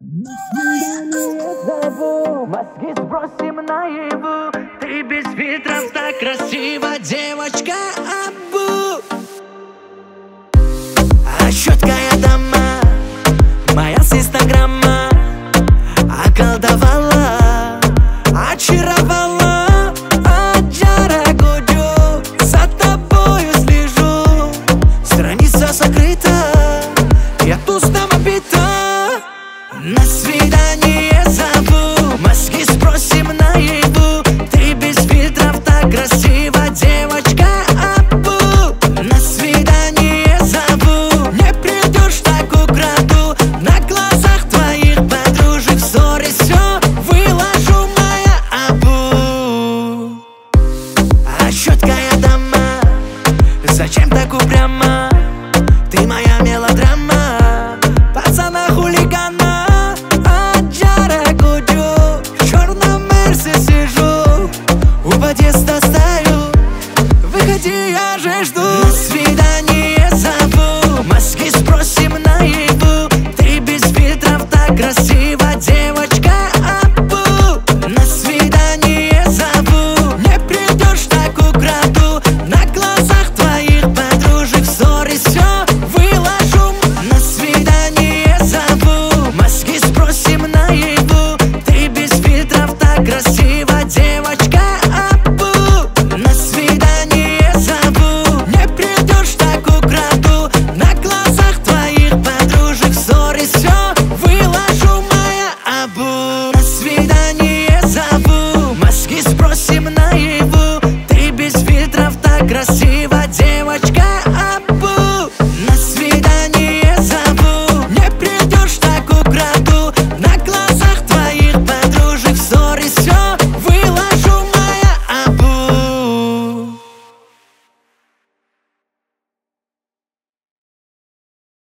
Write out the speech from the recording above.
На свидание зову, мозги сбросим наяву. Ты без фильтров так красива, девочка Абу. А четкая дама, моя с инстаграма, околдовала, очаровала. Аджара Гудю, за тобою слежу. Страница закрыта, я туз там обита. На свидание